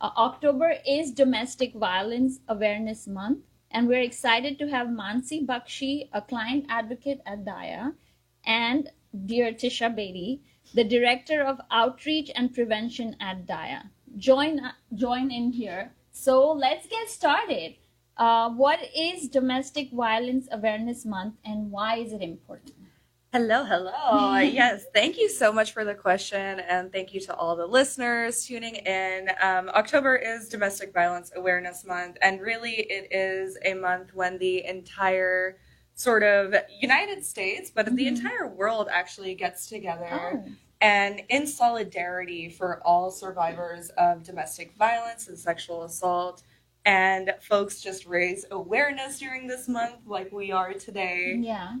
October is Domestic Violence Awareness Month, and we're excited to have Mansi Bakshi, a client advocate at Daya, and dear Tisha Beatty, the Director of Outreach and Prevention at Daya. Join in here. So let's get started. What is Domestic Violence Awareness Month, and why is it important? Hello, hello. Yes, thank you so much for the question, and thank you to all the listeners tuning in. October is Domestic Violence Awareness Month, and really it is a month when the entire sort of United States, but the entire world actually gets together. Oh. And in solidarity for all survivors of domestic violence and sexual assault, and folks just raise awareness during this month like we are today. Yeah.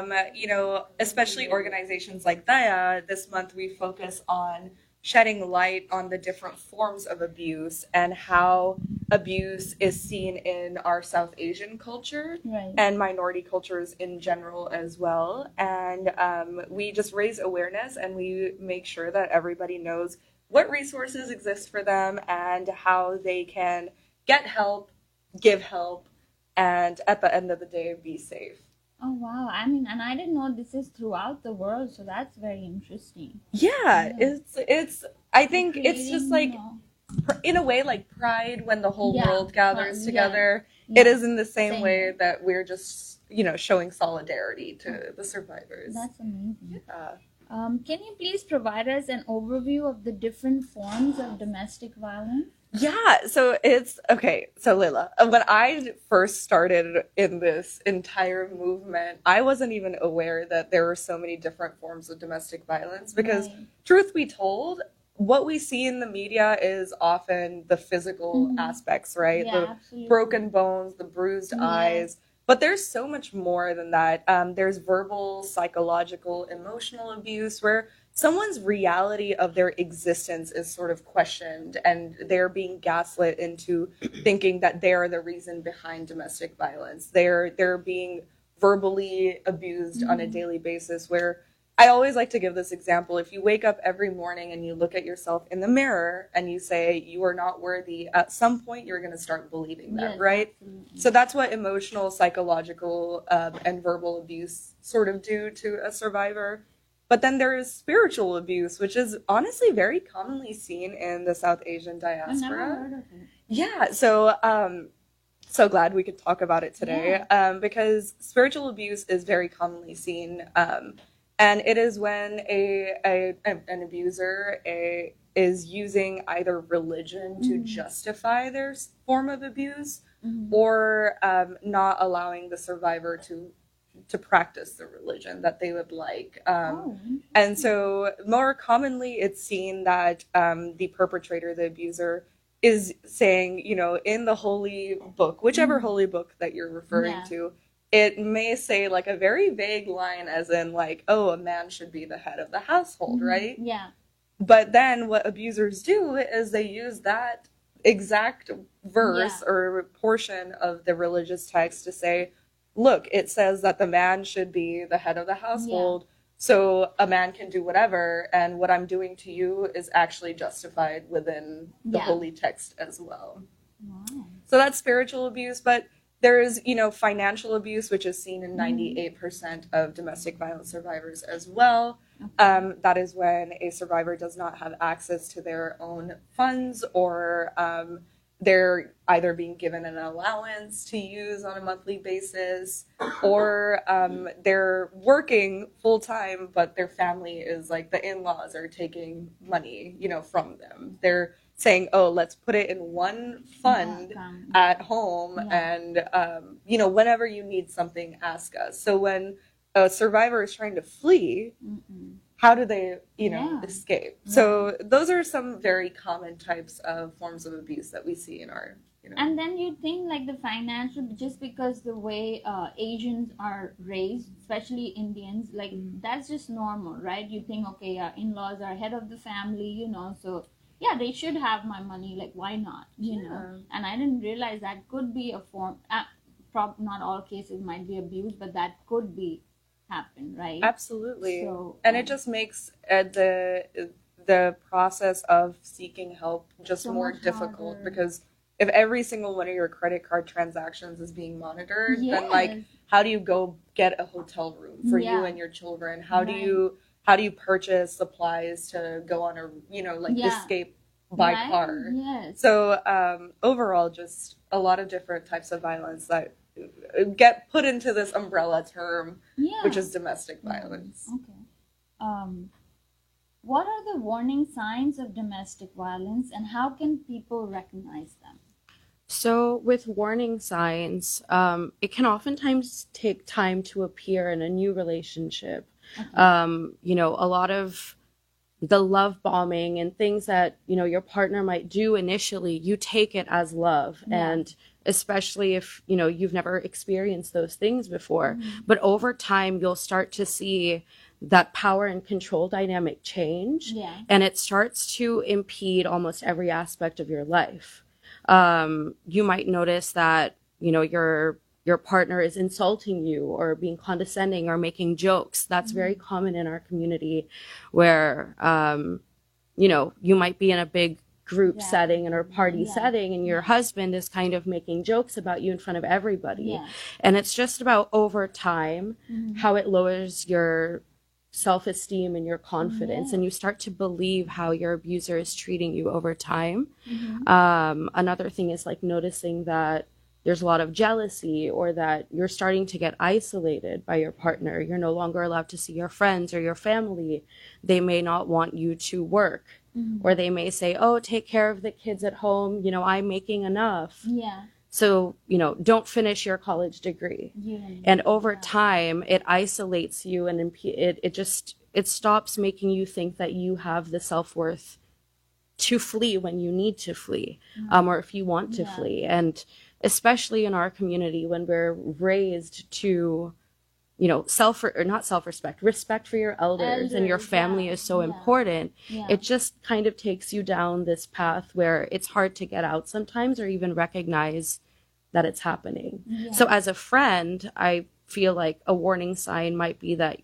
Especially organizations like Daya, this month we focus on shedding light on the different forms of abuse and how abuse is seen in our South Asian culture, Right. and minority cultures in general as well. And we just raise awareness and we make sure that everybody knows what resources exist for them and how they can get help, give help, and at the end of the day, be safe. Oh wow. I mean, and I didn't know this is throughout the world, so that's very interesting. Yeah, Yeah. it's. I think it's just Creating, like, in a way, like Pride when the whole Yeah, world gathers yeah, together. yeah. It is in the same Same way way. that we're just, showing solidarity to the survivors. That's amazing. Yeah. Can you please provide us an overview of the different forms of domestic violence? Yeah, so it's okay. So Layla, when I first started in this entire movement, I wasn't even aware that there were so many different forms of domestic violence because, Right. truth be told, what we see in the media is often the physical aspects, right? Yeah, The absolutely. broken bones, the bruised Yeah. eyes. But there's so much more than that. There's verbal, psychological, emotional abuse where someone's reality of their existence is sort of questioned and they're being gaslit into thinking that they are the reason behind domestic violence. They're being verbally abused on a daily basis where I always like to give this example. If you wake up every morning and you look at yourself in the mirror and you say you are not worthy, at some point you're going to start believing that, Yes, right? absolutely. So that's what emotional, psychological, and verbal abuse sort of do to a survivor. But then there is spiritual abuse, which is honestly very commonly seen in the South Asian I've never diaspora. heard of it. Yeah, so glad we could talk about it today, because spiritual abuse is very commonly seen, and it is when an abuser is using either religion to justify their form of abuse, or not allowing the survivor to practice the religion that they would like. Oh, And so, more commonly, it's seen that the perpetrator, the abuser, is saying, in the holy book, whichever holy book that you're referring Yeah. to, it may say like a very vague line, as in, like, oh, a man should be the head of the household, right? Yeah. But then what abusers do is they use that exact verse or portion of the religious text to say, look, it says that the man should be the head of the household, so a man can do whatever, and what I'm doing to you is actually justified within the Yeah. holy text as well. Wow. So that's spiritual abuse, but there is, financial abuse, which is seen in 98% of domestic violence survivors as well. That is when a survivor does not have access to their own funds, or they're either being given an allowance to use on a monthly basis, or they're working full time, but their family is like, the in-laws are taking money, from them. They're saying, oh, let's put it in one fund at home, and whenever you need something, ask us. So when a survivor is trying to flee, how do they escape? So those are some very common types of forms of abuse that we see in our And then you think like the financial, just because the way Asians are raised, especially Indians, like that's just normal, right? You think, okay, in-laws are head of the family, so yeah, they should have my money. Like, why not? And I didn't realize that could be a form. Not all cases might be abuse, but that could be happen, right? Absolutely. So, And it just makes the process of seeking help just So more much difficult harder. because if every single one of your credit card transactions is being monitored, then like Yes. how do you go get a hotel room for you Yeah. and your children? How do Right. you purchase supplies to go on a like Yeah. escape by Right? car? Yes. So overall, just a lot of different types of violence that get put into this umbrella term, Yeah. which is domestic violence. Okay. What are the warning signs of domestic violence, and how can people recognize them? So, with warning signs, it can oftentimes take time to appear in a new relationship. Okay. A lot of the love bombing and things that, your partner might do initially, you take it as love. Yeah. And especially if, you've never experienced those things before. Mm-hmm. But over time, you'll start to see that power and control dynamic change. Yeah. And it starts to impede almost every aspect of your life. You might notice that, your partner is insulting you or being condescending or making jokes. That's very common in our community where, you might be in a big group Yeah. setting and or party Yeah. setting and your husband is kind of making jokes about you in front of everybody. Yeah. And it's just about over time Mhm. how it lowers your self-esteem and your confidence, Yeah. and you start to believe how your abuser is treating you over time. Mhm. Another thing is like noticing that there's a lot of jealousy or that you're starting to get isolated by your partner. You're no longer allowed to see your friends or your family. They may not want you to work, or they may say, oh, take care of the kids at home. I'm making enough. Yeah. So, don't finish your college degree. Yeah. And over time, it isolates you and it stops making you think that you have the self-worth to flee when you need to flee, or if you want to Yeah. flee. And especially in our community, when we're raised to, respect for your elders and your Elders, family yeah, is so yeah. important. Yeah. It just kind of takes you down this path where it's hard to get out sometimes or even recognize that it's happening. Yeah. So as a friend, I feel like a warning sign might be that,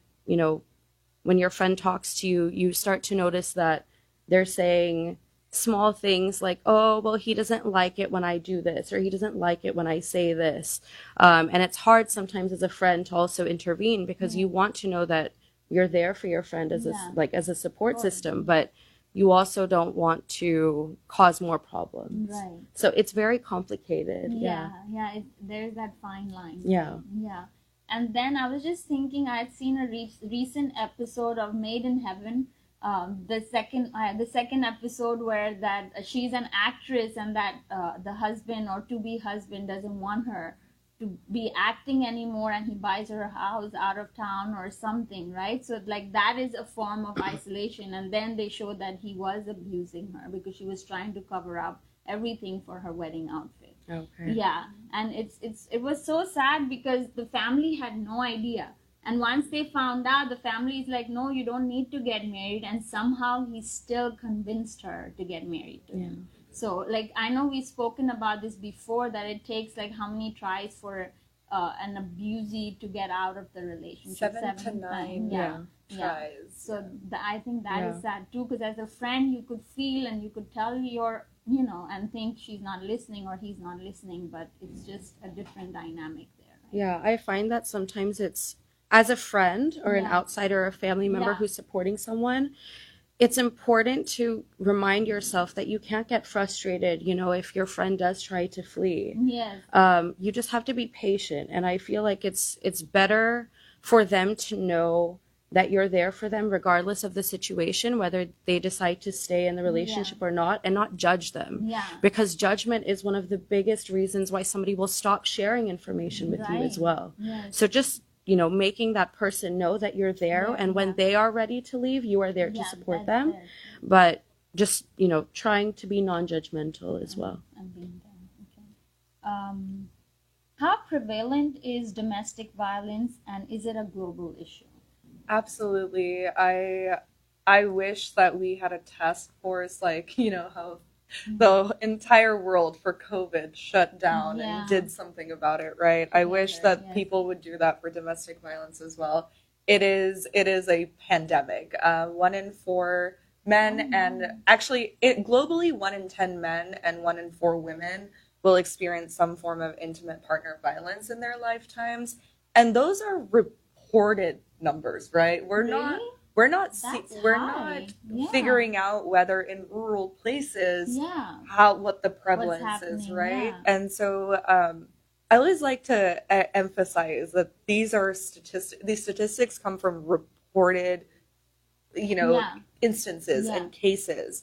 when your friend talks to you, you start to notice that they're saying small things like, oh, well, he doesn't like it when I do this, or he doesn't like it when I say this. And it's hard sometimes as a friend to also intervene because you want to know that you're there for your friend as Yeah. as a support system, but you also don't want to cause more problems. Right. So it's very complicated. Yeah. There's that fine line. Yeah. Yeah. And then I was just thinking, I had seen a recent episode of Made in Heaven. The second episode where that she's an actress and that the husband or to be husband doesn't want her to be acting anymore, and he buys her a house out of town or something, right? So like that is a form of isolation. And then they show that he was abusing her because she was trying to cover up everything for her wedding outfit. Okay. Yeah, and it was so sad because the family had no idea. And once they found out, the family is like, no, you don't need to get married. And somehow he still convinced her to get married to him. So, like, I know we've spoken about this before, that it takes, like, how many tries for an abusee to get out of the relationship? 7 to 9 Yeah. tries. So I think that is Yeah. sad too, because as a friend, you could feel and you could tell and think she's not listening or he's not listening, but it's just a different dynamic there. Right? Yeah, I find that sometimes it's, as a friend or an Yeah. outsider or a family member Yeah. who's supporting someone, it's important to remind yourself that you can't get frustrated, if your friend does try to flee. Yes. You just have to be patient. And I feel like it's better for them to know that you're there for them regardless of the situation, whether they decide to stay in the relationship or not, and not judge them. Yeah. Because judgment is one of the biggest reasons why somebody will stop sharing information with you as Right. well. Yes. So just, making that person know that you're there, and when they are ready to leave, you are there to support them. That's it. But just, trying to be non-judgmental as well. And being done. Okay. How prevalent is domestic violence, and is it a global issue? Absolutely. I wish that we had a task force like, how the entire world for COVID shut down Yeah. and did something about it, right? I wish that Yes. people would do that for domestic violence as well. It is a pandemic. 1 in 4 Men and actually, globally, 1 in 10 men and 1 in 4 women will experience some form of intimate partner violence in their lifetimes, and those are reported numbers, right? Really? We're not That's we're high. not Yeah. figuring out whether in rural places Yeah. what the prevalence is, happening, right? yeah. And so I always like to emphasize that these statistics come from reported, Yeah. instances Yeah. and cases.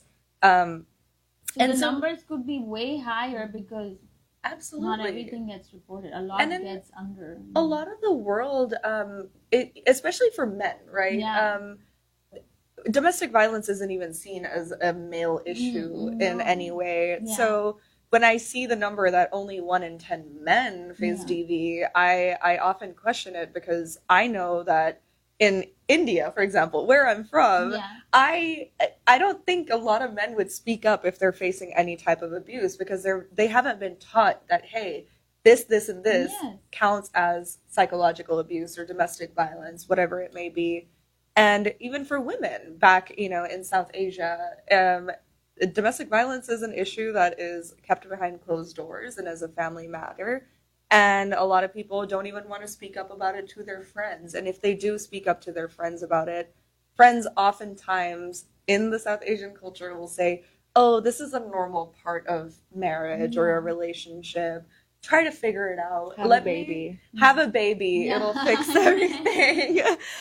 So And the so- numbers could be way higher because Absolutely. not everything gets reported. A lot And then gets under. A lot of the world, especially for men, right? Yeah. Domestic violence isn't even seen as a male issue in no. any way. Yeah. So when I see the number that only 1 in 10 men face Yeah. DV, I often question it, because I know that in India, for example, where I'm from, Yeah. I don't think a lot of men would speak up if they're facing any type of abuse, because they haven't been taught that, hey, this and this Yes. counts as psychological abuse or domestic violence, whatever it may be. And even for women back, in South Asia, domestic violence is an issue that is kept behind closed doors and as a family matter. And a lot of people don't even want to speak up about it to their friends. And if they do speak up to their friends about it, friends oftentimes in the South Asian culture will say, oh, this is a normal part of marriage or a relationship. Try to figure it out. Have a baby. Have a baby. Yeah. It'll fix everything.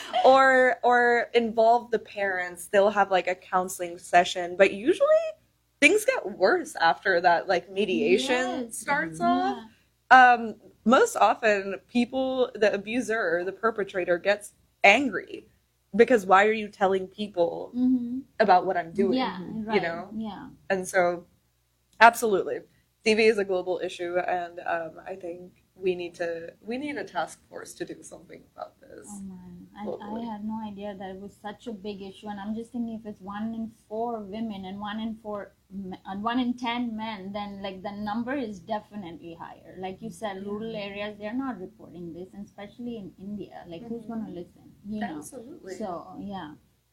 or involve the parents. They'll have like a counseling session. But usually things get worse after that, like mediation Yes. starts Yeah. off. Most often the abuser, the perpetrator, gets angry because why are you telling people Mm-hmm. about what I'm doing? Yeah. Right. Yeah. And so, absolutely, DV is a global issue, and I think we need a task force to do something about this. Oh man, I Globally. had no idea that it was such a big issue, and I'm just thinking if it's 1 in 4 women and 1 in 10 men, then like the number is definitely higher. Like you said, rural areas, they're not reporting this, and especially in India. Like who's gonna listen? Absolutely. So yeah.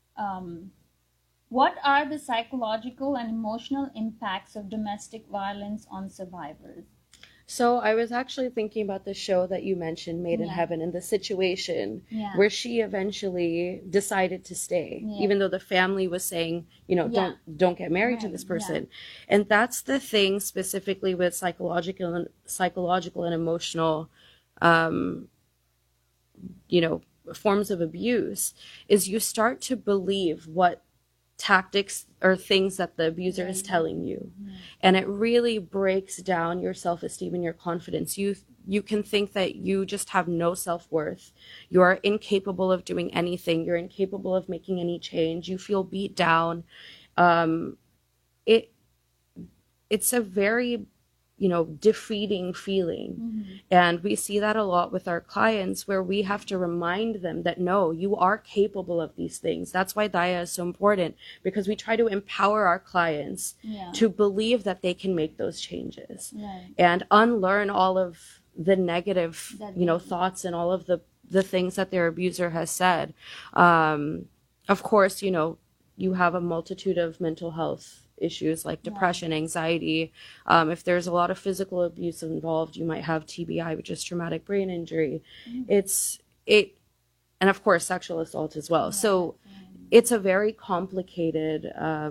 What are the psychological and emotional impacts of domestic violence on survivors? So I was actually thinking about the show that you mentioned, Made in Yeah. Heaven, and the situation Yeah. where she eventually decided to stay, Yeah. even though the family was saying, Yeah. don't get married to Right, this yeah. person. And that's the thing specifically with psychological and emotional, forms of abuse, is you start to believe what tactics or things that the abuser is telling you, and it really breaks down your self-esteem and your confidence. You can think that you just have no self-worth, you are incapable of doing anything, you're incapable of making any change, you feel beat down. It's a very defeating feeling. And we see that a lot with our clients, where we have to remind them that no, you are capable of these things. That's why Daya is so important, because we try to empower our clients Yeah. to believe that they can make those changes Right. and unlearn all of the negative That thoughts and all of the things that their abuser has said. Of course, you have a multitude of mental health issues like depression, anxiety. If there's a lot of physical abuse involved, you might have TBI, which is traumatic brain injury. And of course, sexual assault as well. So it's a very complicated,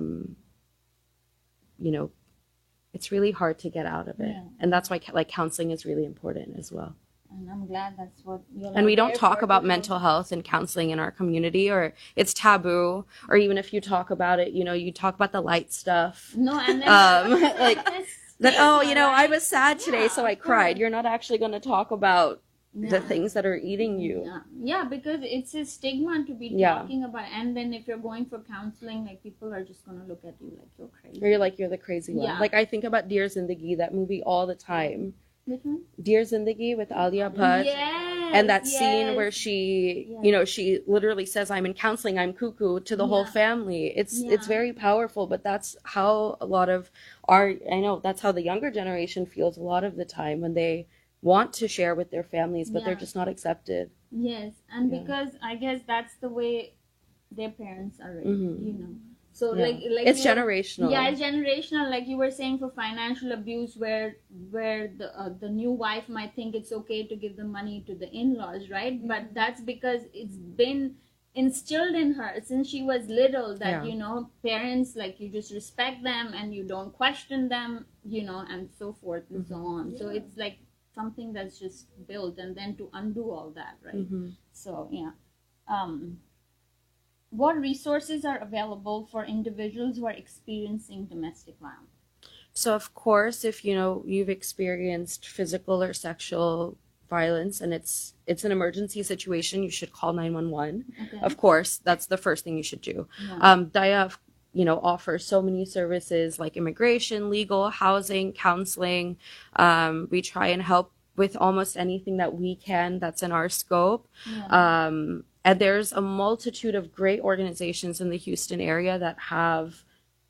it's really hard to get out of it. Yeah. And that's why counseling is really important as well. And I'm glad that's what you're And we don't there talk for, about because- mental health and counseling in our community, or it's taboo, or even if you talk about it, you talk about the light stuff. No, and then Like, that, I was sad today, so I of cried. course. You're not actually going to talk about the Yeah. things that are eating you. Yeah, because it's a stigma to be Yeah. talking about, and then if you're going for counseling, like people are just gonna look at you like you're crazy. Or you're the crazy one. Yeah. Like, I think about Dear Zindagi, that movie, all the time. Which one? Dear Zindagi with Alia Bhatt. Yes, And that scene where yes. she, Yes. she literally says, I'm in counseling, I'm cuckoo, to the whole Yeah. family. It's Yeah. very powerful, but that's how a lot of that's how the younger generation feels a lot of the time, when they want to share with their families, but they're Yeah. just not accepted. Yes, and Yeah. because I guess that's the way their parents are raised, Mhm. So Yeah. like It's generational. Yeah, it's generational. Like you were saying, for financial abuse, where the new wife might think it's okay to give the money to the in-laws, right? But that's because it's been instilled in her since she was little that parents, like, you just respect them and you don't question them, and so forth and so on. So it's like something that's just built, and then to undo all that, right? So yeah. What resources are available for individuals who are experiencing domestic violence? So of course, if you've experienced physical or sexual violence and it's an emergency situation, you should call 911. Okay. Of course, that's the first thing you should do. Yeah. DIA, offers so many services like immigration, legal, housing, counseling. We try and help with almost anything that we can that's in our scope. Yeah. And there's a multitude of great organizations in the Houston area that have,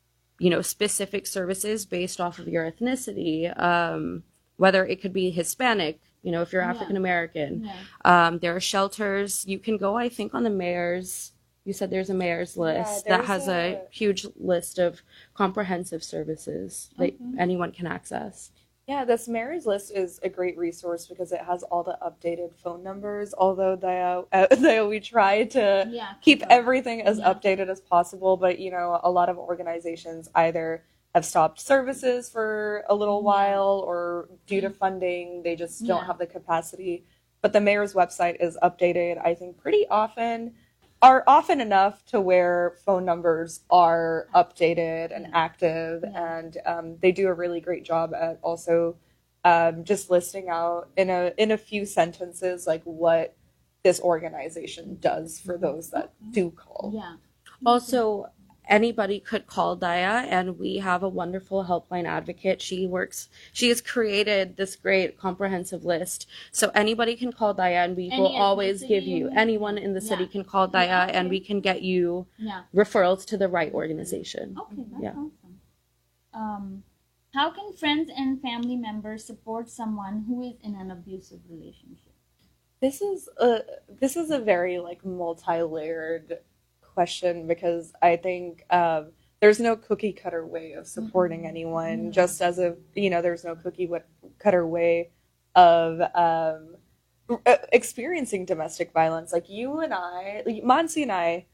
specific services based off of your ethnicity, whether it could be Hispanic, if you're African American. Yeah. There are shelters. You can go, I think, on the mayor's. You said there's a mayor's list that has a huge list of comprehensive services that anyone can access. Yeah, this mayor's list is a great resource because it has all the updated phone numbers. Although we try to keep everything as updated as possible, but a lot of organizations either have stopped services for a little while, or due to funding, they just don't have the capacity. But the mayor's website is updated, I think, pretty often. Are often enough to where phone numbers are updated and active, and they do a really great job at also just listing out in a few sentences like what this organization does for those that do call. Yeah. Also, anybody could call DIA, and we have a wonderful helpline advocate. She has created this great comprehensive list. So anybody can call DIA, and we will always give you, anyone in the city can call DIA, and we can get you referrals to the right organization. Okay, that's awesome. How can friends and family members support someone who is in an abusive relationship? This is a very multi-layered question, because I think there's no cookie cutter way of supporting anyone, just as there's no cookie cutter way of experiencing domestic violence. Like you and I, Mansi and I,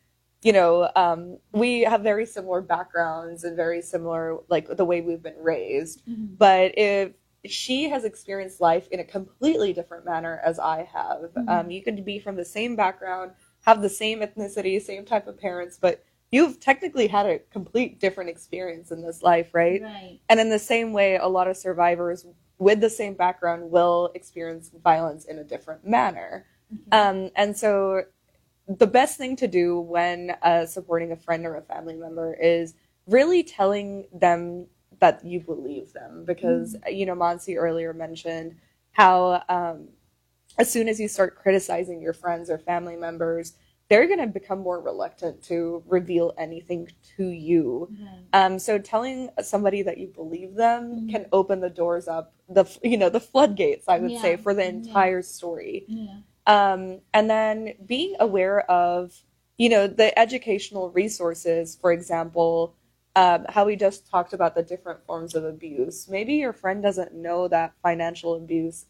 we have very similar backgrounds and very similar the way we've been raised. But if she has experienced life in a completely different manner as I have, you could be from the same background, have the same ethnicity, same type of parents, but you've technically had a complete different experience in this life, right? Right. And in the same way, a lot of survivors with the same background will experience violence in a different manner. And so the best thing to do when supporting a friend or a family member is really telling them that you believe them, because, Mansi earlier mentioned how as soon as you start criticizing your friends or family members, they're going to become more reluctant to reveal anything to you. So telling somebody that you believe them can open the doors up, the floodgates, I would say, for the entire story. And then being aware of, the educational resources, for example, how we just talked about the different forms of abuse. Maybe your friend doesn't know that financial abuse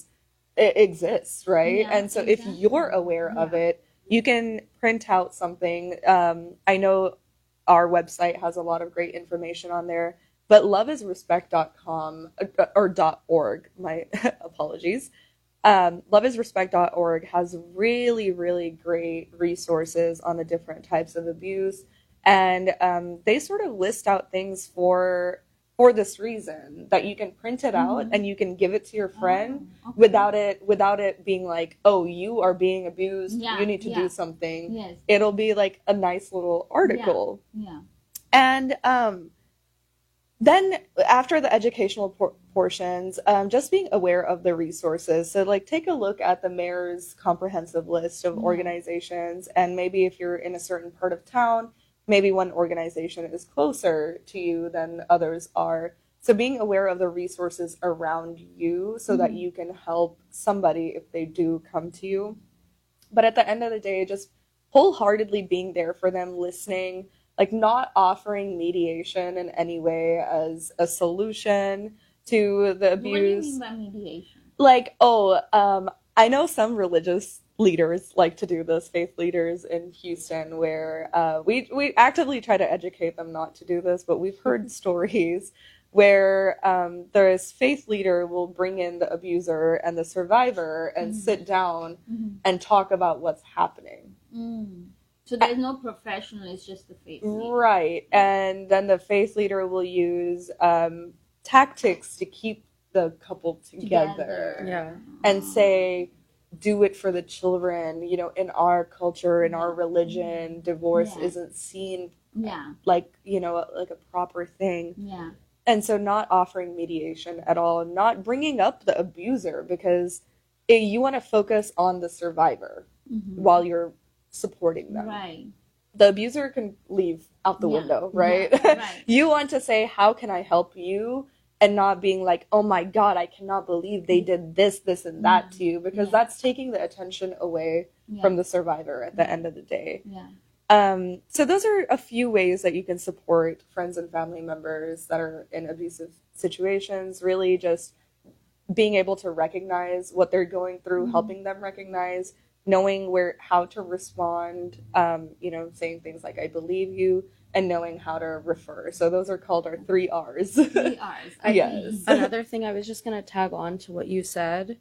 exists, right? Yeah, and so if you're aware of it, you can print out something. I know our website has a lot of great information on there, but loveisrespect.com or .org, my apologies. Loveisrespect.org has really, really great resources on the different types of abuse. And they sort of list out things for this reason, that you can print it out and you can give it to your friend without it being like, oh, you are being abused, you need to do something. Yes. It'll be like a nice little article. Yeah. And then after the educational portions, just being aware of the resources. So take a look at the mayor's comprehensive list of organizations, and maybe if you're in a certain part of town, maybe one organization is closer to you than others are. So being aware of the resources around you so that you can help somebody if they do come to you. But at the end of the day, just wholeheartedly being there for them, listening, like not offering mediation in any way as a solution to the What do you abuse. mean by mediation? Like, I know some religious leaders like to do this, faith leaders in Houston, where we actively try to educate them not to do this, but we've heard stories where this faith leader will bring in the abuser and the survivor and sit down and talk about what's happening. So there's no professional, it's just the faith leader. Right. And then the faith leader will use tactics to keep the couple together. Yeah. And say, do it for the children. You know, in our culture, in our religion, divorce isn't seen like, you know, like a proper thing. Yeah. And so not offering mediation at all, and not bringing up the abuser, because you want to focus on the survivor while you're supporting them. Right. The abuser can leave out the window, right? Yeah, right. You want to say, how can I help you? And not being like, oh my God, I cannot believe they did this, this, and that to you, because that's taking the attention away from the survivor at the end of the day. Yeah. So those are a few ways that you can support friends and family members that are in abusive situations. Really just being able to recognize what they're going through, helping them recognize, knowing how to respond, you know, saying things like, I believe you, and knowing how to refer. So those are called our 3 R's. 3 R's. Yes. Another thing I was just going to tag on to what you said.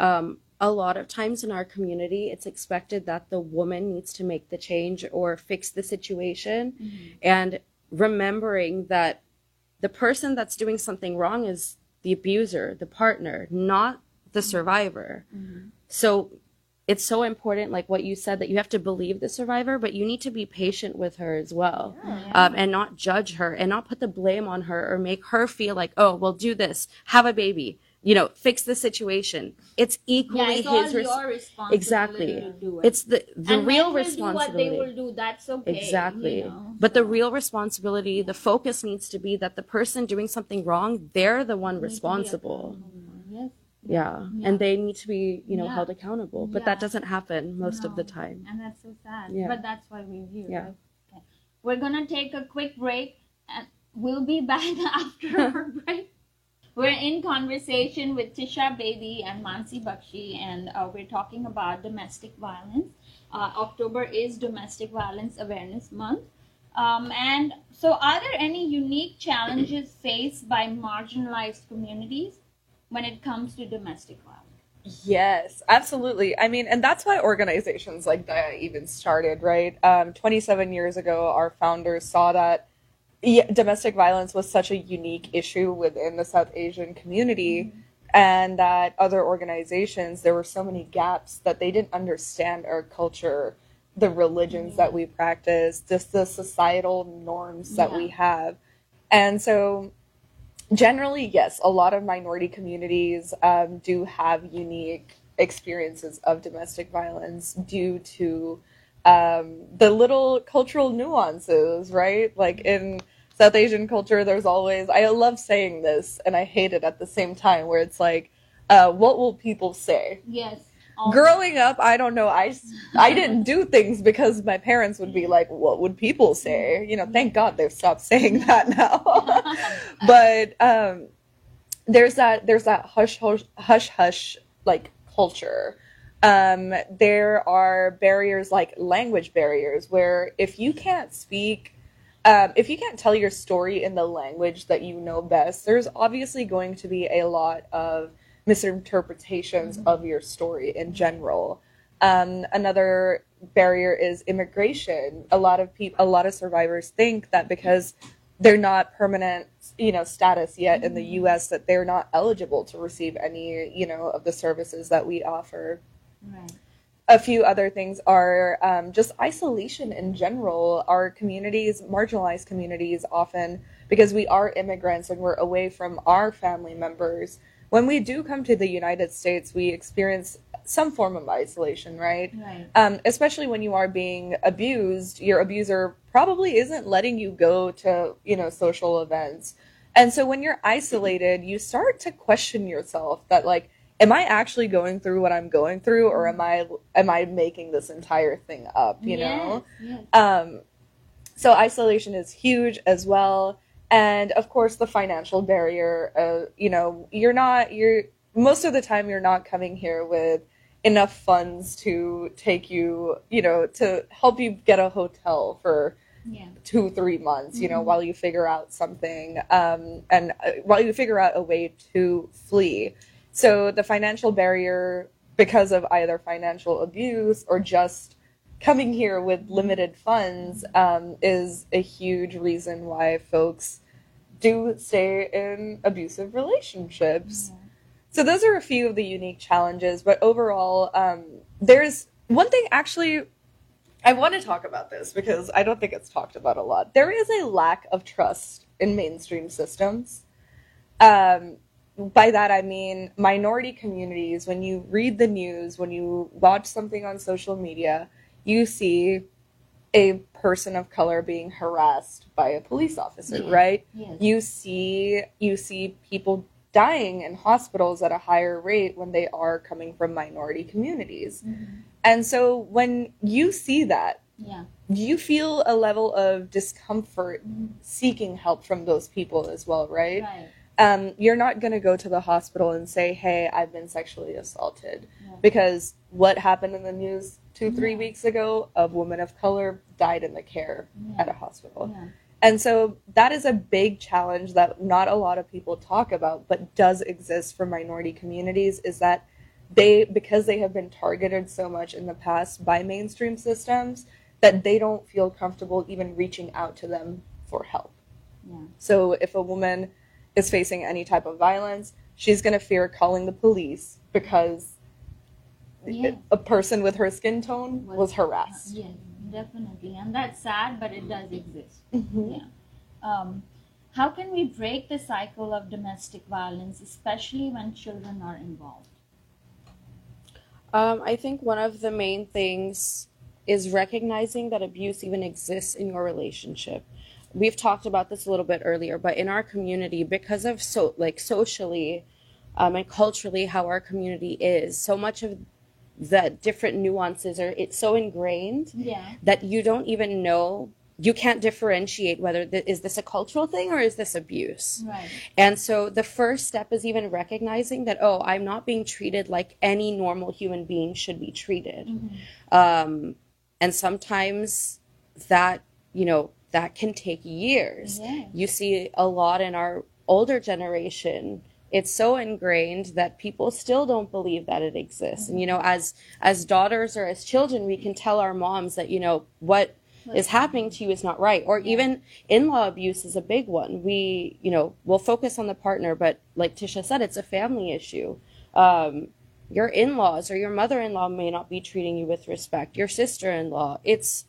A lot of times in our community, it's expected that the woman needs to make the change or fix the situation. And remembering that the person that's doing something wrong is the abuser, the partner, not the survivor. So it's so important, like what you said, that you have to believe the survivor, but you need to be patient with her as well. And not judge her and not put the blame on her or make her feel like, oh, well, do this, have a baby, you know, fix the situation. It's equally it's all his your responsibility exactly. to do it. It's the and real men will responsibility. do what they will do. That's okay. Exactly. You know? But the real responsibility, the focus needs to be that the person doing something wrong, they're the one responsible. Yes. Yeah. And they need to be, you know, held accountable. But Yeah. that doesn't happen most of the time. And that's so sad. Yeah. But that's why we're here. Yeah. Right? Okay. We're gonna take a quick break, and we'll be back after our break. We're in conversation with Tisha Bedi and Mansi Bakshi, and we're talking about domestic violence. October is Domestic Violence Awareness Month. And so are there any unique challenges faced by marginalized communities when it comes to domestic violence? Yes, absolutely. I mean, and that's why organizations like that even started, right? 27 years ago, our founders saw that domestic violence was such a unique issue within the South Asian community, and that other organizations, there were so many gaps that they didn't understand our culture, the religions that we practice, just the societal norms that we have. And so generally, yes, a lot of minority communities do have unique experiences of domestic violence due to the little cultural nuances, right? Like in South Asian culture, there's always, I love saying this and I hate it at the same time, where it's like, what will people say? Yes. Growing up, I don't know, I didn't do things because my parents would be like, what would people say? You know, thank God they've stopped saying that now. But there's that hush like culture. There are barriers like language barriers, where if you can't speak, if you can't tell your story in the language that you know best, there's obviously going to be a lot of misinterpretations of your story in general. Another barrier is immigration. A lot of survivors think that because they're not permanent, status yet in the U.S., that they're not eligible to receive any, of the services that we offer. Right. A few other things are just isolation in general. Our communities, marginalized communities, often, because we are immigrants and we're away from our family members, when we do come to the United States, we experience some form of isolation, right? Right. Especially when you are being abused, your abuser probably isn't letting you go to, social events. And so when you're isolated, you start to question yourself that, like, am I actually going through what I'm going through, or am I making this entire thing up, you know? Yes. So isolation is huge as well. And of course, the financial barrier, you're most of the time you're not coming here with enough funds to take you, to help you get a hotel for Yeah. 2-3 months, Mhm. while you figure out something, and while you figure out a way to flee. So the financial barrier, because of either financial abuse or just coming here with limited funds, is a huge reason why folks do stay in abusive relationships. Yeah. So those are a few of the unique challenges, but overall, there's one thing actually I want to talk about this because I don't think it's talked about a lot. There is a lack of trust in mainstream systems. By that I mean minority communities. When you read the news, when you watch something on social media, you see a person of color being harassed by a police officer, Yes. right? Yes. You see people dying in hospitals at a higher rate when they are coming from minority communities. Mhm. And so when you see that, Yeah. you feel a level of discomfort Mhm. seeking help from those people as well, right? Right. You're not going to go to the hospital and say, hey, I've been sexually assaulted. Yeah. Because what happened in the news 2-3 Yeah. weeks ago? A woman of color died in the care Yeah. at a hospital. Yeah. And so that is a big challenge that not a lot of people talk about, but does exist for minority communities, is that because they have been targeted so much in the past by mainstream systems, that they don't feel comfortable even reaching out to them for help. Yeah. So if a woman is facing any type of violence, she's going to fear calling the police because Yeah. a person with her skin tone was harassed. Yeah, definitely. And that's sad, but it does exist. Mhm. Yeah. How can we break the cycle of domestic violence, especially when children are involved? I think one of the main things is recognizing that abuse even exists in your relationship. We've talked about this a little bit earlier, but in our community, because of socially and culturally how our community is, so much of the different nuances it's so ingrained Yeah. that you don't even know, you can't differentiate whether is this a cultural thing or is this abuse. Right. And so the first step is even recognizing that, oh, I'm not being treated like any normal human being should be treated. Mm-hmm. And sometimes that can take years. Yeah. You see a lot in our older generation. It's so ingrained that people still don't believe that it exists. And as daughters or as children, we can tell our moms that what is happening to you is not right. Or even in-law abuse is a big one. We'll focus on the partner, but like Tisha said, it's a family issue. Your in-laws or your mother-in-law may not be treating you with respect. Your sister-in-law, it's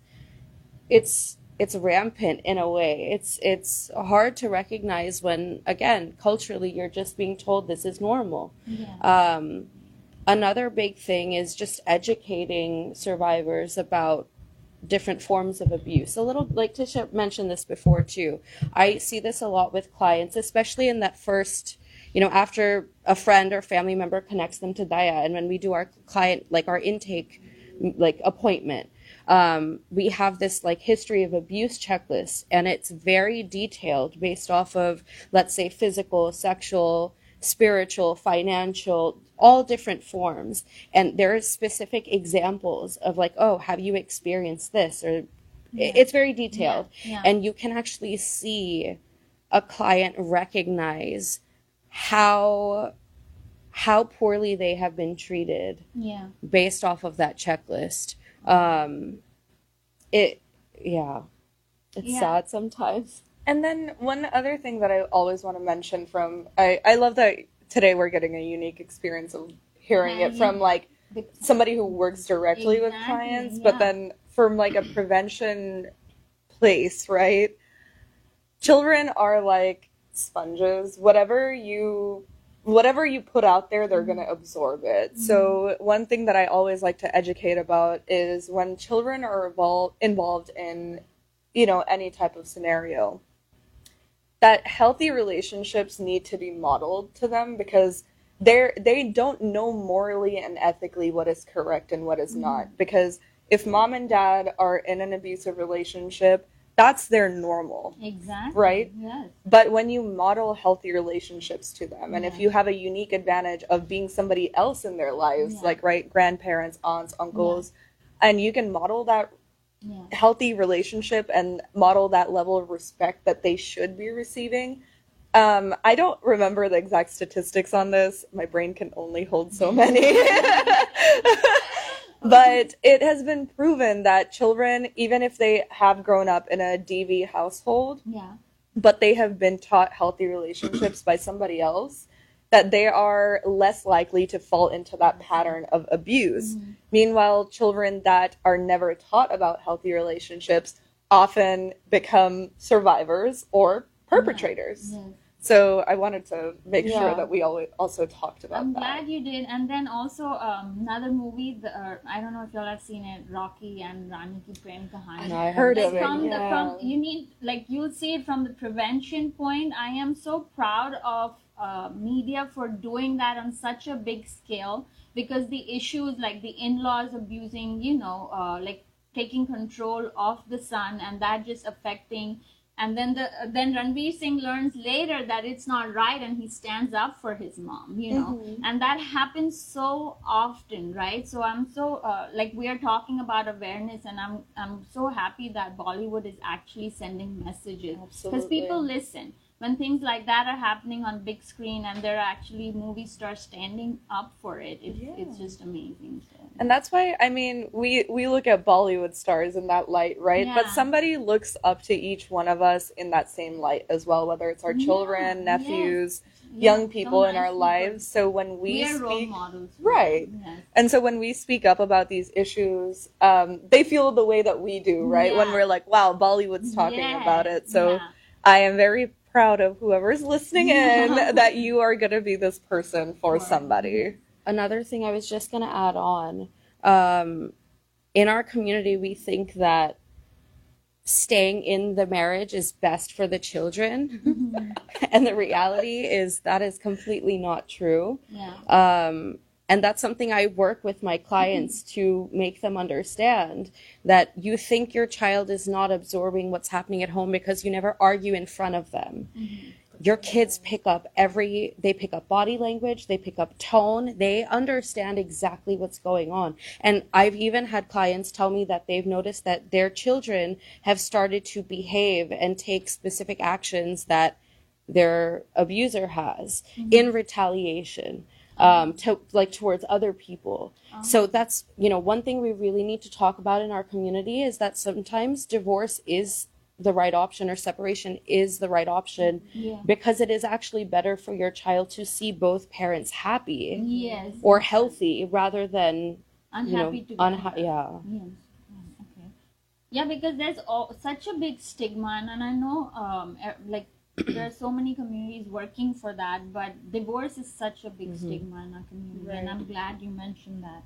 rampant in a way. It's hard to recognize when, again, culturally, you're just being told this is normal. Yeah. Another big thing is just educating survivors about different forms of abuse. A little, like Tisha mentioned this before too. I see this a lot with clients, especially in that first, after a friend or family member connects them to Daya, and when we do our client, like our intake, like appointment, we have this like history of abuse checklist, and it's very detailed based off of, let's say, physical, sexual, spiritual, financial, all different forms. And there are specific examples of like, oh, have you experienced this? Or it's very detailed. Yeah. And you can actually see a client recognize how poorly they have been treated Yeah. based off of that checklist. It's sad sometimes. And then one other thing that I always want to mention I love that today we're getting a unique experience of hearing it from like somebody who works directly with clients, but then from like a prevention place, right? Children are like sponges. Whatever you put out there, they're going to absorb it. Mm-hmm. So one thing that I always like to educate about is when children are involved in, any type of scenario, that healthy relationships need to be modeled to them, because they don't know morally and ethically what is correct and what is not. Because if mom and dad are in an abusive relationship, that's their normal, Exactly. right? Yes. But when you model healthy relationships to them, and if Yeah. you have a unique advantage of being somebody else in their lives, Yeah. like, right, grandparents, aunts, uncles, and you can model that Yeah. healthy relationship and model that level of respect that they should be receiving. I don't remember the exact statistics on this. My brain can only hold so many. But it has been proven that children, even if they have grown up in a DV household, Yeah. but they have been taught healthy relationships by somebody else, that they are less likely to fall into that pattern of abuse. Mm-hmm. Meanwhile, children that are never taught about healthy relationships often become survivors or perpetrators. Yes. So I wanted to make sure Yeah. that we also talked about I'm that. glad you did. And then also another movie, I don't know if y'all have seen it, Rocky and Rani Ki Prem Kahani. No, I Heard haven't of Like it. seen from you need, like, you'll see it from the prevention point. I am so proud of media for doing that on such a big scale, because the issues like the in-laws abusing, like taking control of the son, and that just affecting. And then Ranveer Singh learns later that it's not right, and he stands up for his mom, and that happens so often, right? So I'm so like, we are talking about awareness, and I'm so happy that Bollywood is actually sending messages, because Absolutely. people listen when things like that are happening on big screen, and there are actually movie stars standing up for it. It's just amazing. So. And that's why, I mean, we look at Bollywood stars in that light, right? But Yeah. somebody looks up to each one of us in that same light as well, whether it's our children, Yeah, nephews, Yeah, young people so in our nice lives. So when We we are role speak, models. right. Yes. And so when we speak up about these issues, they feel the way that we do, right? When Yeah. we're like, wow, Bollywood's talking Yeah, about it. So yeah. I am very proud of whoever's listening in that you are going to be this person for somebody. Another thing I was just going to add on, in our community, we think that staying in the marriage is best for the children. And the reality is that is completely not true. Yeah. And that's something I work with my clients to make them understand, that you think your child is not absorbing what's happening at home because you never argue in front of them. Your kids pick up they pick up body language, they pick up tone, they understand exactly what's going on. And I've even had clients tell me that they've noticed that their children have started to behave and take specific actions that their abuser has in retaliation. Towards other people. So that's, one thing we really need to talk about in our community is that sometimes divorce is the right option, or separation is the right option, Yeah. because it is actually better for your child to see both parents happy Yes. or healthy rather than, Unhappy to yeah. Yes. Okay. Yeah, because there's such a big stigma, and I know, like, there are so many communities working for that, but divorce is such a big stigma in our community, and I'm glad you mentioned that.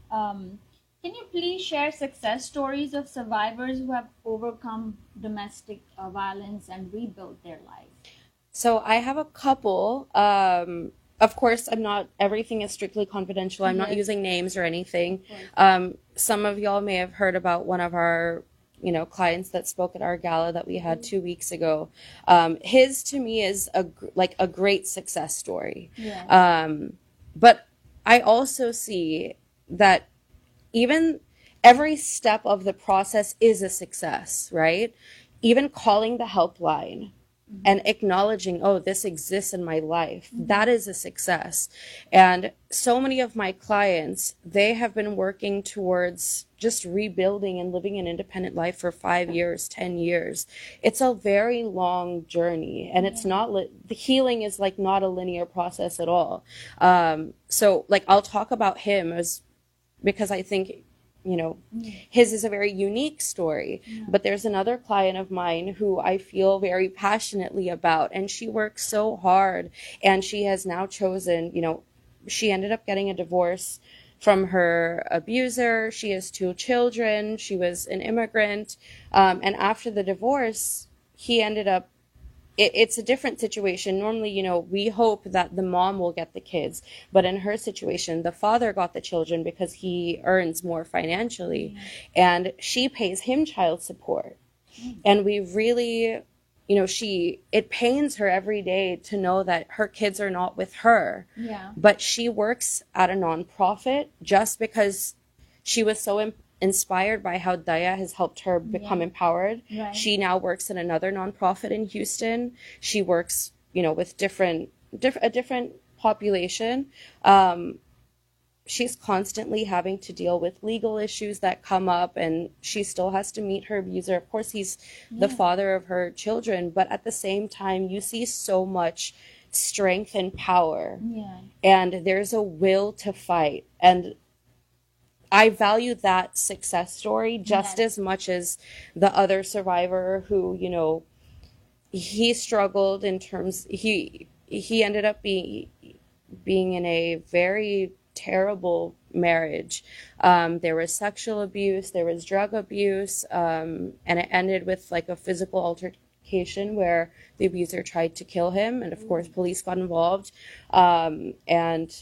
Can you please share success stories of survivors who have overcome domestic violence and rebuilt their life? So I have a couple. Of course, everything is strictly confidential. I'm not using names or anything. Some of y'all may have heard about one of our clients that spoke at our gala that we had 2 weeks ago. His, to me, is a great success story. Yeah. But I also see that even every step of the process is a success, right? Even calling the helpline and acknowledging, oh, this exists in my life, that is a success. And so many of my clients, they have been working towards just rebuilding and living an independent life for 5 years, 10 years. It's a very long journey, and it's not, the healing is not a linear process at all. So I'll talk about him because I think, his is a very unique story. But there's another client of mine who I feel very passionately about, and she works so hard, and she has now chosen, she ended up getting a divorce from her abuser. She has 2 children. She was an immigrant. And after the divorce, he ended up, it's a different situation. Normally, we hope that the mom will get the kids. But in her situation, the father got the children because he earns more financially. And she pays him child support. And we really, you know, it pains her every day to know that her kids are not with her. Yeah. But she works at a nonprofit just because she was so inspired by how Daya has helped her become empowered. Right. She now works in another nonprofit in Houston. She works, you know, with a different population. She's constantly having to deal with legal issues that come up, and she still has to meet her abuser. Of course, he's the father of her children, but at the same time, you see so much strength and power. Yeah. And there's a will to fight. And I value that success story just as much as the other survivor who, you know, he struggled in terms, he ended up being in a very terrible marriage. There was sexual abuse, there was drug abuse, and it ended with like a physical altercation where the abuser tried to kill him, and of course police got involved. And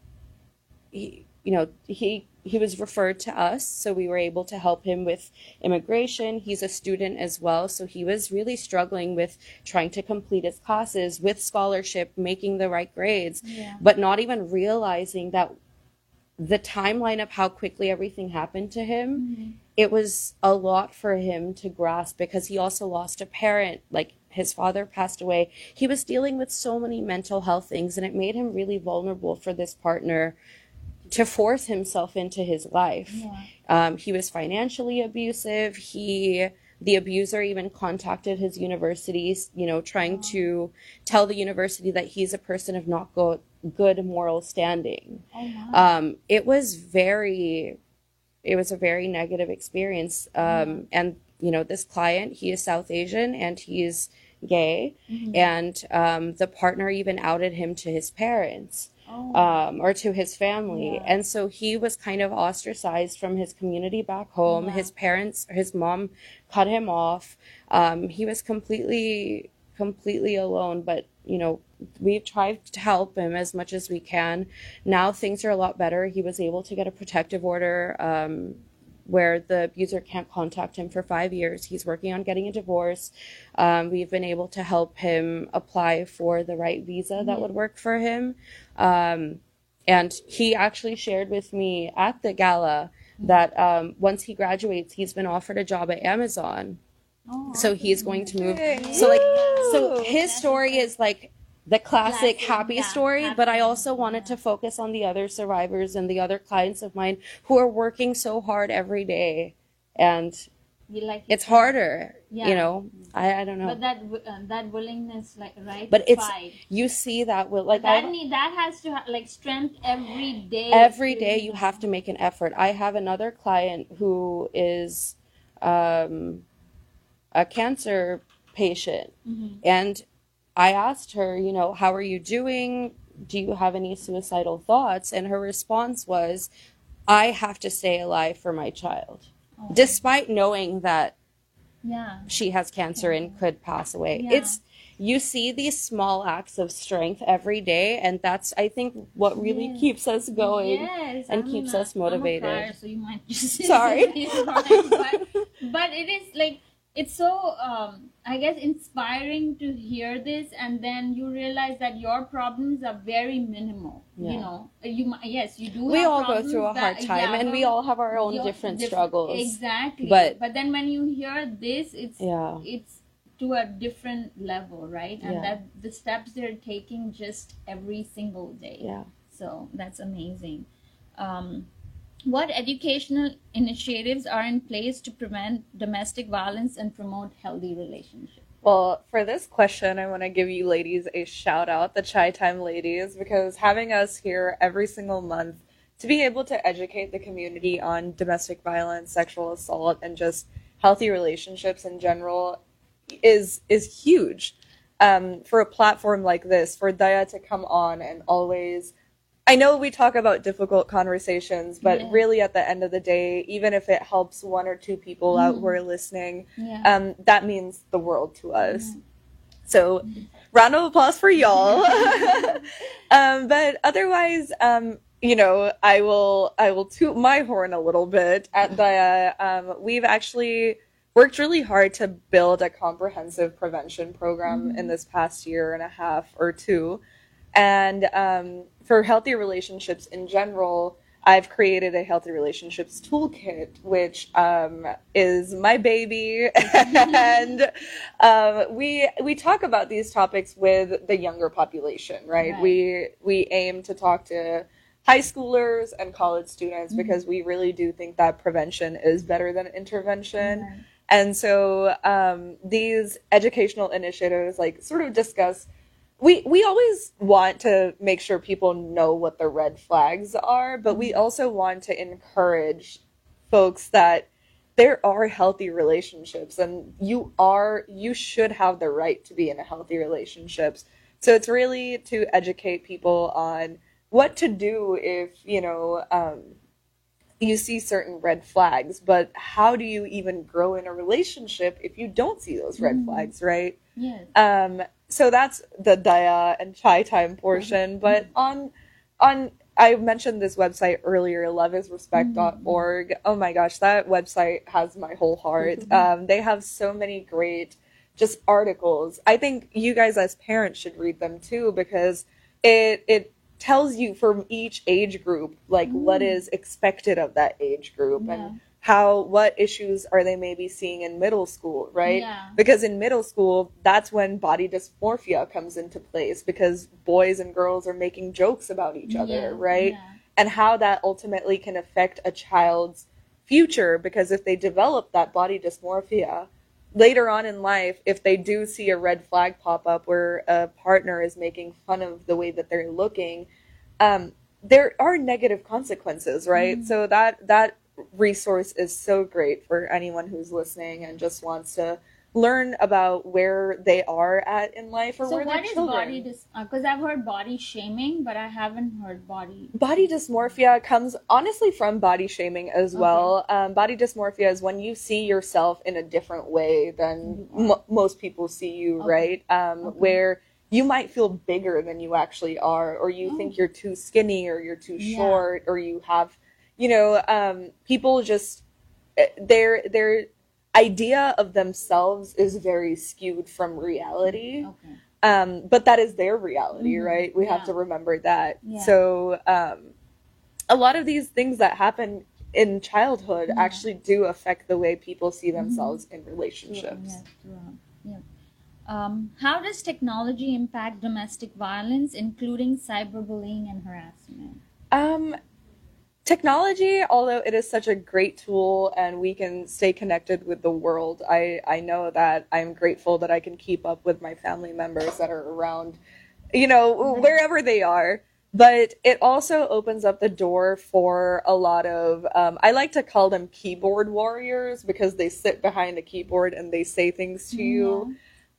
he, you know, he was referred to us, so we were able to help him with immigration. He's a student as well, so he was really struggling with trying to complete his classes with scholarship, making the right grades, but not even realizing that the timeline of how quickly everything happened to him, it was a lot for him to grasp because he also lost a parent. Like, his father passed away. He was dealing with so many mental health things, and it made him really vulnerable for this partner to force himself into his life. He was financially abusive. The abuser even contacted his universities, you know, trying to tell the university that he's a person of not good moral standing. It was a very negative experience. And, you know, this client, he is South Asian and he's gay. And the partner even outed him to his parents. Or to his family. And so he was kind of ostracized from his community back home. His mom cut him off. He was completely alone, but, you know, we've tried to help him as much as we can. Now things are a lot better. He was able to get a protective order, where the abuser can't contact him for 5 years. He's working on getting a divorce. We've been able to help him apply for the right visa that would work for him. And he actually shared with me at the gala that once he graduates, he's been offered a job at Amazon. So he's going to move. So his story is like the classic happy story, but I also wanted to focus on the other survivors and the other clients of mine who are working so hard every day, and it's harder, you know. I don't know. But that willingness, like, right? But it's fight. You see that with like that has to like strength every day. Every day you have to make an effort. I have another client who is a cancer patient, and I asked her, you know, how are you doing? Do you have any suicidal thoughts? And her response was, I have to stay alive for my child, despite knowing that she has cancer and could pass away. You see these small acts of strength every day, and that's, I think, what really keeps us going and keeps us motivated. I'm a crier, so you might just sorry. But it is like, it's so, I guess, inspiring to hear this, and then you realize that your problems are very minimal. You know, you do. We have all go through a hard time, and we all have our own different struggles. Exactly. But then when you hear this, it's to a different level, right? And that the steps they're taking just every single day. So that's amazing. What educational initiatives are in place to prevent domestic violence and promote healthy relationships? Well, for this question, I want to give you ladies a shout out, the Chai Time ladies, because having us here every single month to be able to educate the community on domestic violence, sexual assault, and just healthy relationships in general is huge. For a platform like this, for Daya to come on and always, I know we talk about difficult conversations, but really at the end of the day, even if it helps one or two people out who are listening, that means the world to us. So round of applause for y'all. But otherwise, you know, I will toot my horn a little bit at Daya. We've actually worked really hard to build a comprehensive prevention program in this past year and a half or two. And for healthy relationships in general, I've created a healthy relationships toolkit, which is my baby. And we talk about these topics with the younger population, right? We aim to talk to high schoolers and college students because we really do think that prevention is better than intervention. Right. And so these educational initiatives like sort of discuss, we always want to make sure people know what the red flags are, but we also want to encourage folks that there are healthy relationships and you should have the right to be in a healthy relationships. So it's really to educate people on what to do if, you see certain red flags, but how do you even grow in a relationship if you don't see those red flags, right? Yes. So that's the Daya and Chai time portion. But on I mentioned this website earlier, loveisrespect.org. Oh my gosh, that website has my whole heart. They have so many great just articles. I think you guys as parents should read them too, because it tells you from each age group, like what is expected of that age group and what issues are they maybe seeing in middle school, right? Yeah. Because in middle school, that's when body dysmorphia comes into place because boys and girls are making jokes about each other, right? Yeah. And how that ultimately can affect a child's future, because if they develop that body dysmorphia, later on in life, if they do see a red flag pop up where a partner is making fun of the way that they're looking, there are negative consequences, right? So that resource is so great for anyone who's listening and just wants to learn about where they are at in life or where what their is children. body because I've heard body shaming, but I haven't heard body Dysmorphia comes honestly from body shaming as well. Body dysmorphia is when you see yourself in a different way than most people see you, right? Where you might feel bigger than you actually are, or you think you're too skinny or you're too short, or you have, people just, their idea of themselves is very skewed from reality. But that is their reality, right? We have to remember that. So a lot of these things that happen in childhood actually do affect the way people see themselves in relationships. How does technology impact domestic violence, including cyberbullying and harassment? Technology, although it is such a great tool and we can stay connected with the world, I know that I'm grateful that I can keep up with my family members that are around, wherever they are. But it also opens up the door for a lot of, I like to call them keyboard warriors, because they sit behind a keyboard and they say things to you.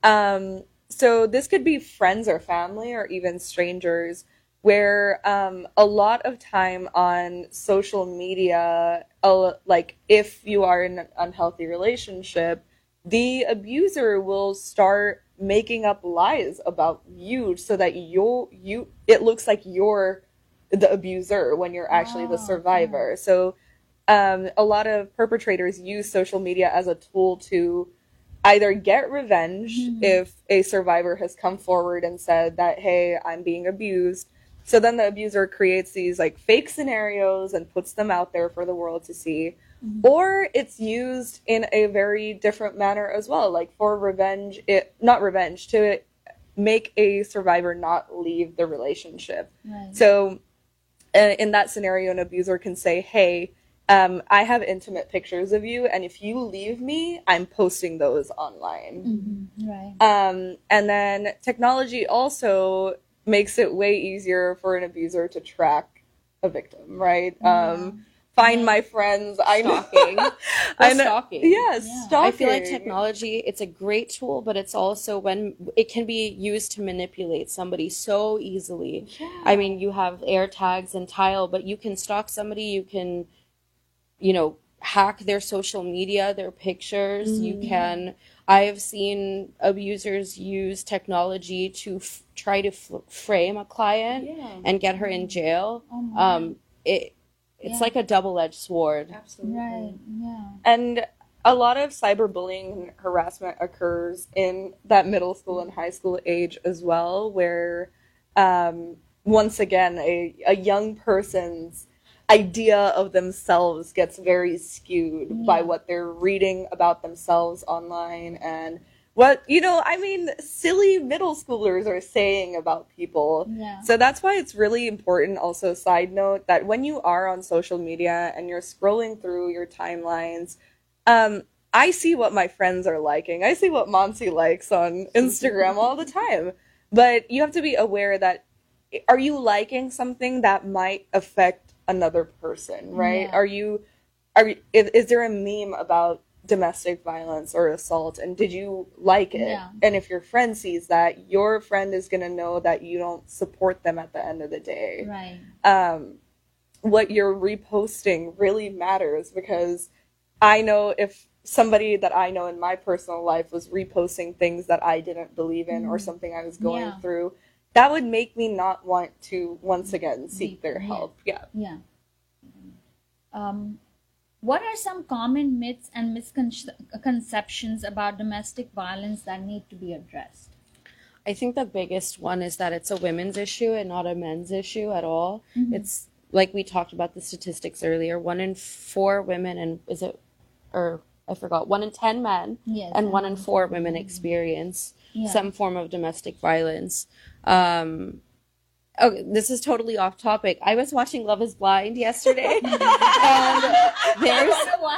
So this could be friends or family or even strangers, where a lot of time on social media, like if you are in an unhealthy relationship, the abuser will start making up lies about you so that it looks like you're the abuser when you're actually the survivor. So a lot of perpetrators use social media as a tool to either get revenge if a survivor has come forward and said that, hey, I'm being abused. So then the abuser creates these like fake scenarios and puts them out there for the world to see. Or it's used in a very different manner as well, like for revenge, to make a survivor not leave the relationship. So in that scenario, an abuser can say, hey, I have intimate pictures of you, and if you leave me, I'm posting those online. And then technology also makes it way easier for an abuser to track a victim, right? Find my friends. Stalking. Stalking. Yes, stalking. I feel like technology, it's a great tool, but it's also when it can be used to manipulate somebody so easily. I mean, you have air tags and Tile, but you can stalk somebody, you can, hack their social media, their pictures. You can, I have seen abusers use technology to try to frame a client and get her in jail. It's like a double-edged sword. Absolutely. Right, yeah. And a lot of cyberbullying and harassment occurs in that middle school and high school age as well, where once again, a young person's idea of themselves gets very skewed by what they're reading about themselves online and what, silly middle schoolers are saying about people. Yeah. So that's why it's really important, also, side note, that when you are on social media and you're scrolling through your timelines, I see what my friends are liking. I see what Monsi likes on Instagram all the time. But you have to be aware that, are you liking something that might affect another person, right? Yeah. Is there a meme about domestic violence or assault, and did you like it? Yeah. And if your friend sees that, your friend is going to know that you don't support them at the end of the day. Right. What you're reposting really matters, because I know if somebody that I know in my personal life was reposting things that I didn't believe in or something I was going through, that would make me not want to once again seek their help. Yeah. What are some common myths and misconceptions about domestic violence that need to be addressed? I think the biggest one is that it's a women's issue and not a men's issue at all. It's like we talked about the statistics earlier. 1 in 4 women, and I forgot, 1 in 10 men, and 1 in 4 women experience some form of domestic violence. Okay, this is totally off topic. I was watching Love is Blind yesterday, and there's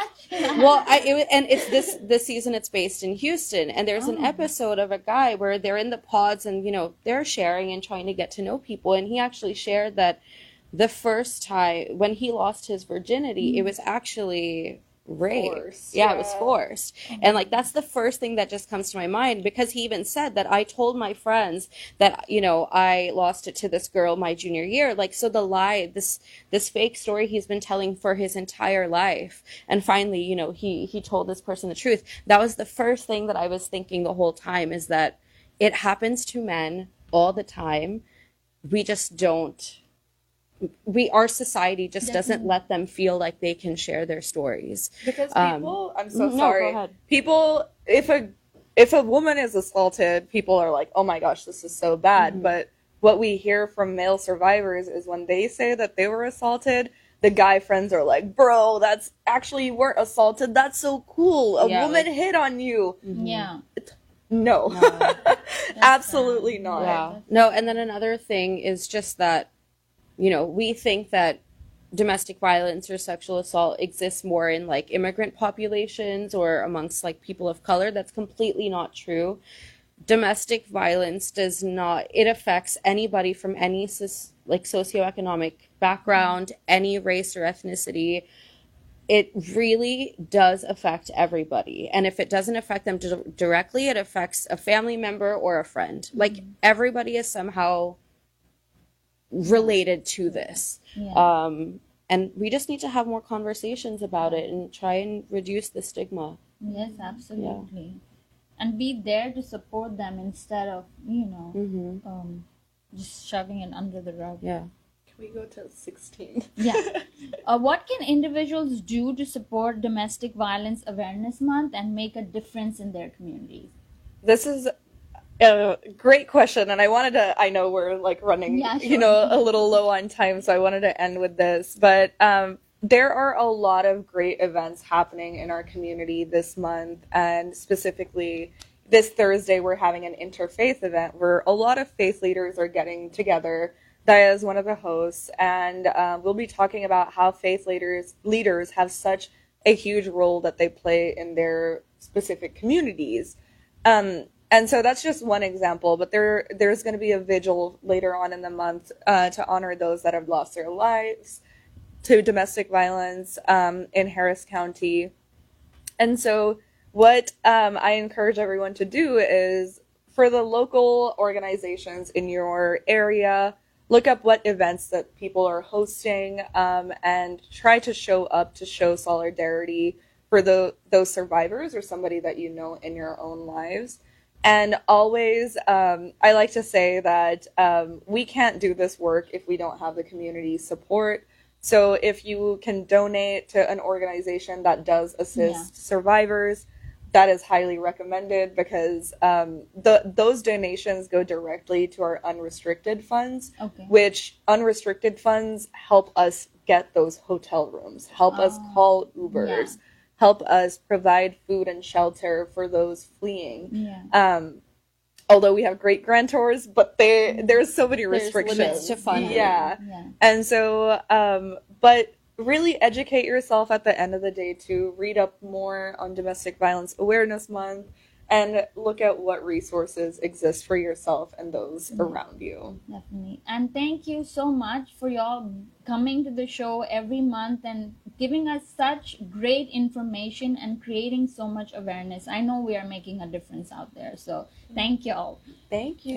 it's this season. It's based in Houston, and there's an episode of a guy where they're in the pods, and they're sharing and trying to get to know people. And he actually shared that the first time when he lost his virginity, it was actually rape. It was forced. And that's the first thing that just comes to my mind, because he even said that I told my friends that I lost it to this girl my junior year. So the lie, this fake story he's been telling for his entire life, and finally he told this person the truth. That was the first thing that I was thinking the whole time, is that it happens to men all the time. We just don't. Our society just doesn't let them feel like they can share their stories. Because people, I'm so sorry. Go ahead. People, if a woman is assaulted, people are like, oh my gosh, this is so bad. But what we hear from male survivors is when they say that they were assaulted, the guy friends are like, bro, that's actually, you weren't assaulted. That's so cool. A woman hit on you. Yeah. No. Absolutely not. Yeah. No, and then another thing is just that, we think that domestic violence or sexual assault exists more in immigrant populations or amongst people of color. That's completely not true. Domestic violence does not, it affects anybody from any socioeconomic background, any race or ethnicity. It really does affect everybody. And if it doesn't affect them directly, it affects a family member or a friend. Everybody is somehow related to this. And we just need to have more conversations about it and try and reduce the stigma. Yes, absolutely. And be there to support them instead of just shoving it under the rug. Can we go to 16? What can individuals do to support Domestic Violence Awareness Month and make a difference in their communities? This is a great question, and I know we're running, a little low on time, so I wanted to end with this. But there are a lot of great events happening in our community this month, and specifically this Thursday, we're having an interfaith event where a lot of faith leaders are getting together. Daya is one of the hosts, and we'll be talking about how faith leaders have such a huge role that they play in their specific communities. And so that's just one example, but there's going to be a vigil later on in the month to honor those that have lost their lives to domestic violence in Harris County. And so what I encourage everyone to do is, for the local organizations in your area, look up what events that people are hosting and try to show up to show solidarity for those survivors or somebody that you know in your own lives. And always, I like to say that we can't do this work if we don't have the community support. So if you can donate to an organization that does assist survivors, that is highly recommended because those donations go directly to our unrestricted funds, which unrestricted funds help us get those hotel rooms, help us call Ubers, help us provide food and shelter for those fleeing. Although we have great grantors, but there's so many restrictions. There's limits to funding. Yeah. And so, but really educate yourself at the end of the day to read up more on Domestic Violence Awareness Month and look at what resources exist for yourself and those around you. Definitely. And thank you so much for y'all coming to the show every month and giving us such great information and creating so much awareness. I know we are making a difference out there. So thank y'all. Thank you.